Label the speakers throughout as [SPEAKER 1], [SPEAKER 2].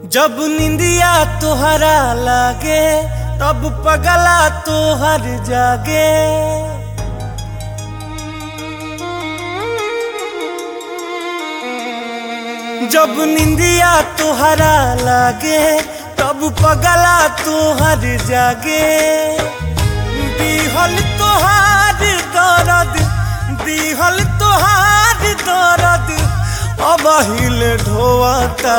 [SPEAKER 1] जब निंदिया तोहरा लागे तब पगला तोहर जागे। जब निंदिया तोहरा लागे तब पगला तोहर जागे। दिहल तोहार दर्द दिहल तोहार दर्द अब हिल ढोता।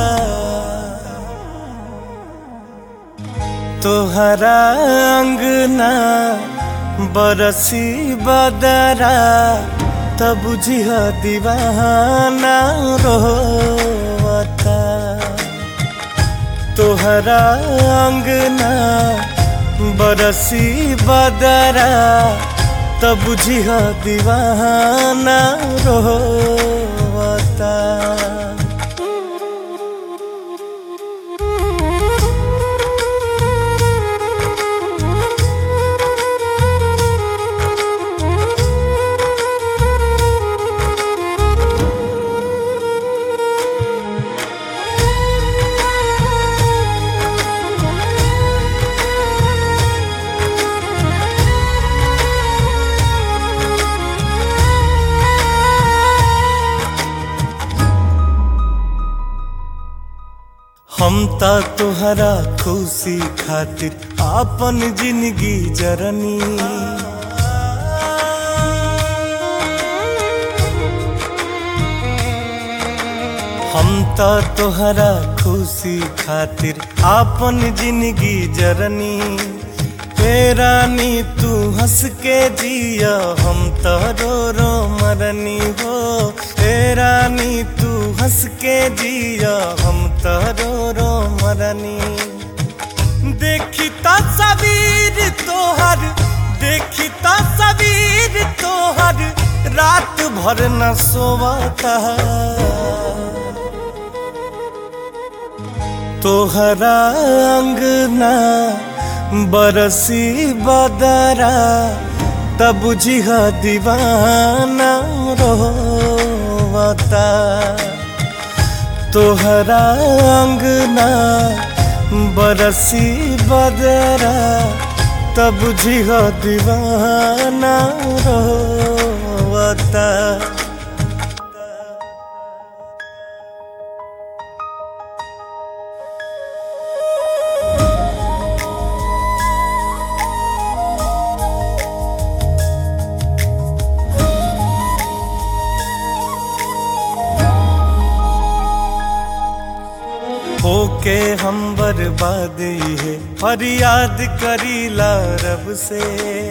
[SPEAKER 1] तोहरा अंगना बरसी बदरा तब बुझिह दीवाना रोता। तोहरा अंगना बरसी बदरा तब बुझिह दीवाना रोता। हम ता तोहरा खुशी खातिर आपन जिंदगी जरनी। हम ता तोहरा खुशी खातिर आपन जिंदगी जरनी। हे रानी तू हंस के जिया हम तो रो रो मरनी हो। हे रानी तू हंस के जिया हम तो रो रो मरनी। देखी तस्वीर तोहर देखी तस्वीर तोहर रात भर न सोवता। तोहरा अंगना बरसी बदरा तब बुझिह दीवाना रोता। तोहरा अंगना बरसी बदरा तब बुझिह दीवाना रोता। होके हम बर्बाद है फरियाद करीला रब से।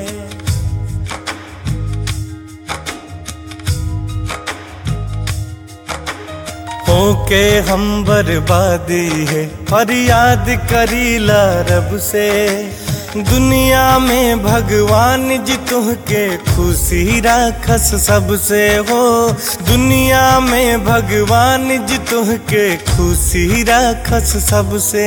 [SPEAKER 1] होके हम बर्बाद है फरियाद करीला रब से। दुनिया में भगवान जी तुहके खुशी राखस सबसे हो। दुनिया में भगवान जी तुहके खुशी राखस सबसे।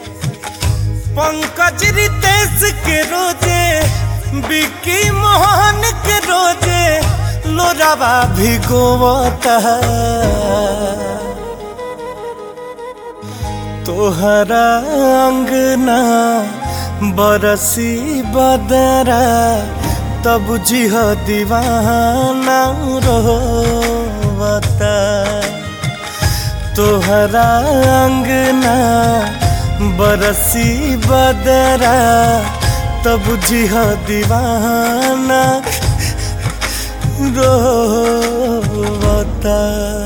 [SPEAKER 1] पंकज रितेश के रोजे बिक्की मोहन के रोजे लोरावा भिगोवता। तोहरा अंगना बरसी बदरा तब बुझिह दीवाना रोता। तोहरा अंगना बरसी बदरा तब बुझिह दीवाना रोता।